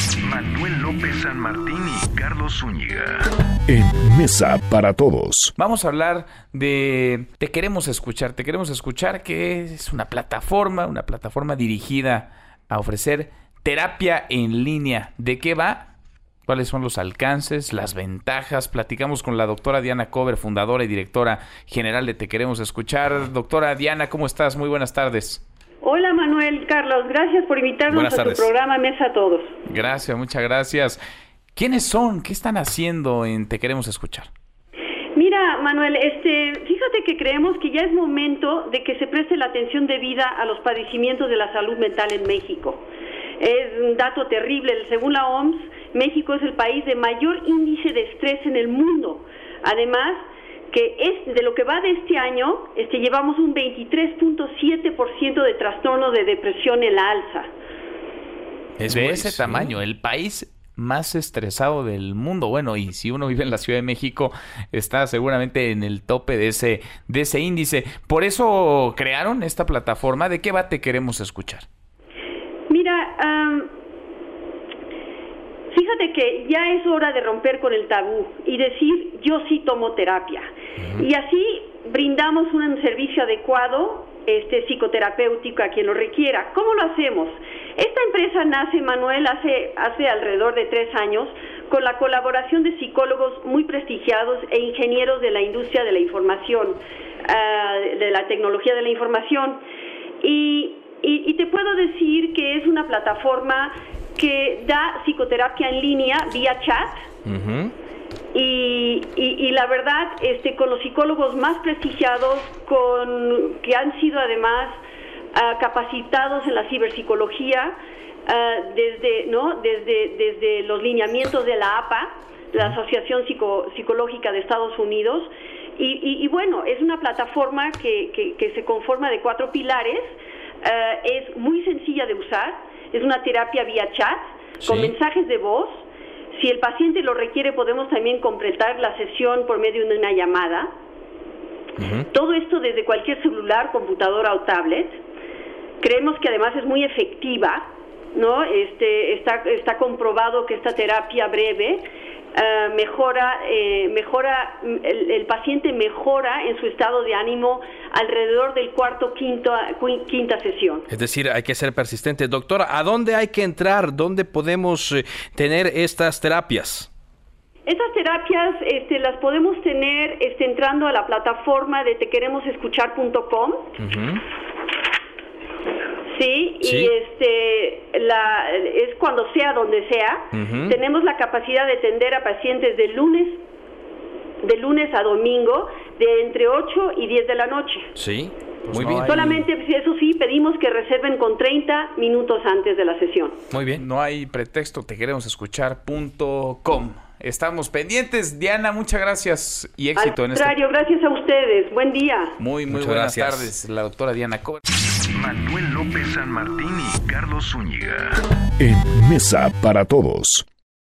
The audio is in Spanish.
Manuel López San Martín y Carlos Zúñiga. En Mesa para Todos. Vamos a hablar de Te Queremos Escuchar. Te Queremos Escuchar, que es una plataforma dirigida a ofrecer terapia en línea. ¿De qué va? ¿Cuáles son los alcances, las ventajas? Platicamos con la doctora Diana Cover, fundadora y directora general de Te Queremos Escuchar. Doctora Diana, ¿cómo estás? Muy buenas tardes. Hola Manuel, Carlos, gracias por invitarnos a tu programa Mesa a Todos. Gracias, muchas gracias. ¿Quiénes son? ¿Qué están haciendo en Te Queremos Escuchar? Mira, Manuel, fíjate que creemos que ya es momento de que se preste la atención debida a los padecimientos de la salud mental en México. Es un dato terrible. Según la OMS, México es el país de mayor índice de estrés en el mundo. Además, que de lo que va de este año, llevamos un 23.7% de trastorno de depresión en la alza. Es de ese tamaño, el país más estresado del mundo. Bueno, y si uno vive en la Ciudad de México, está seguramente en el tope de ese índice. Por eso crearon esta plataforma. ¿De qué va Te Queremos Escuchar? Mira, fíjate que ya es hora de romper con el tabú y decir, yo sí tomo terapia. Y así brindamos un servicio adecuado, psicoterapéutico a quien lo requiera. ¿Cómo lo hacemos? Esta empresa nace, Manuel, hace alrededor de 3 años, con la colaboración de psicólogos muy prestigiados e ingenieros de la industria de la información, de la tecnología de la información. Y te puedo decir que es una plataforma que da psicoterapia en línea vía chat. Y la verdad, con los psicólogos más prestigiados, que han sido además capacitados en la ciberpsicología, desde los lineamientos de la APA, la Asociación Psicológica de Estados Unidos. Y bueno, es una plataforma que se conforma de 4 pilares. Es muy sencilla de usar, es una terapia vía chat, con mensajes de voz. Si el paciente lo requiere, podemos también completar la sesión por medio de una llamada. Todo esto desde cualquier celular, computadora o tablet. Creemos que además es muy efectiva, ¿no? Está comprobado que esta terapia breve el paciente mejora en su estado de ánimo alrededor del quinta sesión. Es decir, hay que ser persistente. Doctora, ¿a dónde hay que entrar? ¿Dónde podemos tener estas terapias? Estas terapias las podemos tener entrando a la plataforma de tequeremosescuchar.com. Sí, y es cuando sea, donde sea. Tenemos la capacidad de atender a pacientes de lunes a domingo, de entre 8 y 10 de la noche. Sí, muy bien. Solamente, eso sí, pedimos que reserven con 30 minutos antes de la sesión. Muy bien. No hay pretexto, tequeremosescuchar.com. Estamos pendientes. Diana, muchas gracias y éxito en esto. Al contrario, gracias a ustedes. Buen día. Muy buenas tardes. La doctora Diana Cover. Manuel López San Martín y Carlos Zúñiga. En Mesa para Todos.